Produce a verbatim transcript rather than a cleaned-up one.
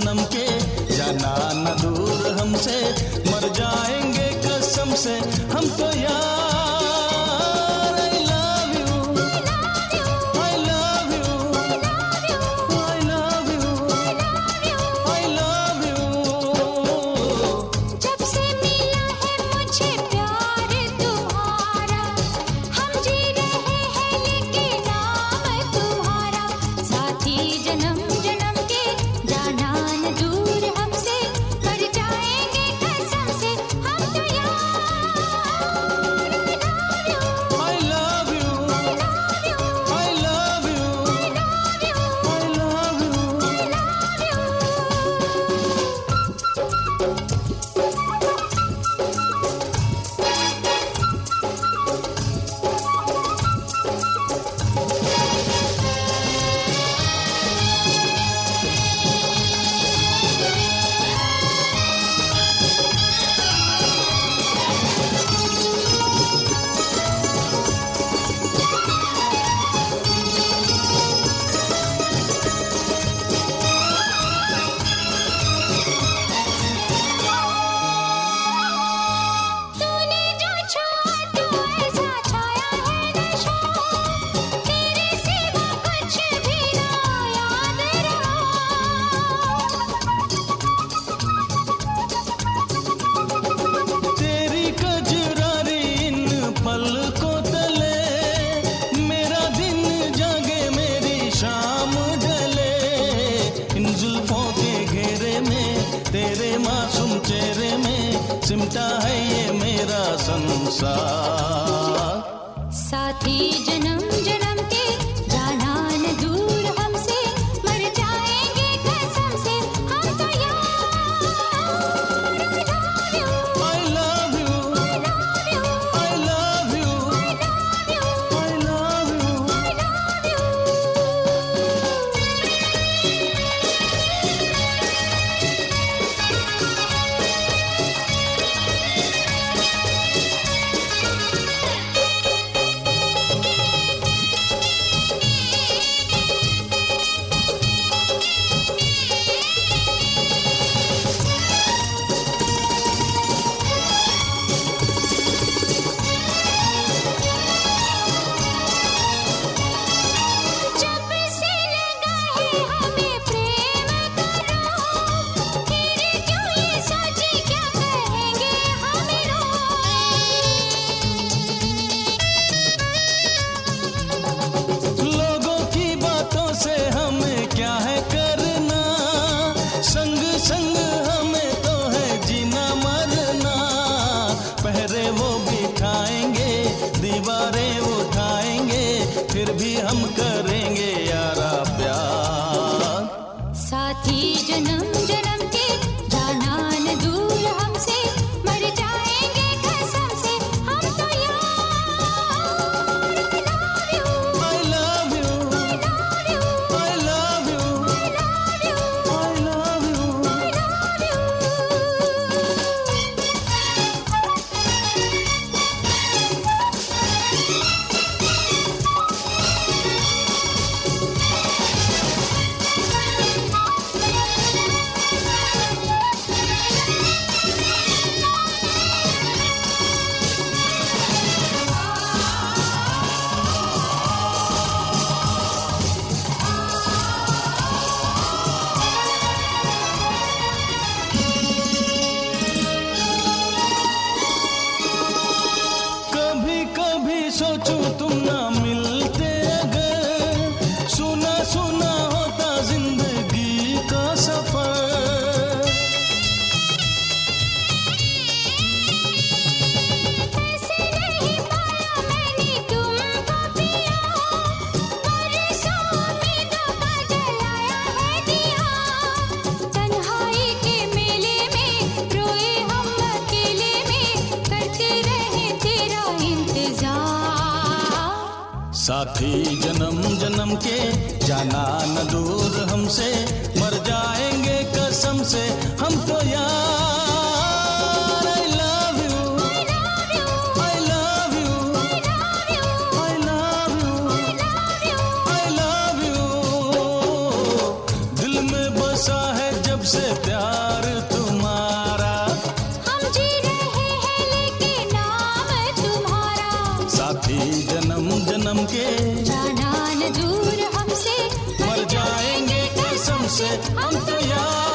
जन्म के, जाना न दूर हमसे, मर जाएंगे कसम से हम तो यार। I love you, I love you, I love you, I love you। जब से मिला है मुझे प्यार तुम्हारा, हम जी रहे हैं लेके नाम तुम्हारा। साथी जन्म जन्म के, जाना न दूर हमसे, मर जाएंगे कसम से हम तो यार। I love you, I love you, I love you, I love you। तूने जो छुआ तो ऐसा छाया है नशा, तेरे सिवा कुछ भी ना याद रहा। तेरी कजरारी इन पलकों तले, मेरा दिन जागे मेरी शाम ढले। इन जुल्फों के घेरे में, तेरे मासूम चेहरे में, सिमटा है ये मेरा संसार। साथी जन्म जन्म के, जाना न दूर हमसे, मर जाएंगे कसम से हम तो यार। I love you, I love you, I love you, I love you, I love you। I love you। जब से लगा है हमें प्रेम करो, फिर क्यों ये सोचे क्या कहेंगे हमें लोग। लोगों की बातों से हमें क्या है करना, संग संग हमें तो है जीना मरना। पहरे वो बिठाएंगे, दीवारें उठाएंगे, फिर भी हम करेंगे यारा प्यार। साथी जन्म जन्म के, जाना न दूर हमसे, मर जाएंगे कसम से हम तो यार। I love you, I love you, I love you, I love you, I love you। I कभी कभी सोचूं तुम ना मिलते अगर, सुना सुना होता जिंदगी का सफर। ऐसे नहीं पाया मैंने तुमको पिया, बरसों उम्मीदों का जलाया है दिया। तन्हाई के मेले में रोए हम अकेले में, करते रहे तेरा इंतजार। साथी जन्म जन्म के, जाना न दूर हमसे, मर जाएंगे कसम से हम तो यार। I love you, I love you, I love you, I love you, I love you, I love you। दिल में बसा है जब से प्यार तुम्हारा। हम जी रहे हैं लेके नाम तुम्हारा। साथी जन्म जन्म के जाना न दूर हमसे, मर जाएंगे कसम से हम तो यार।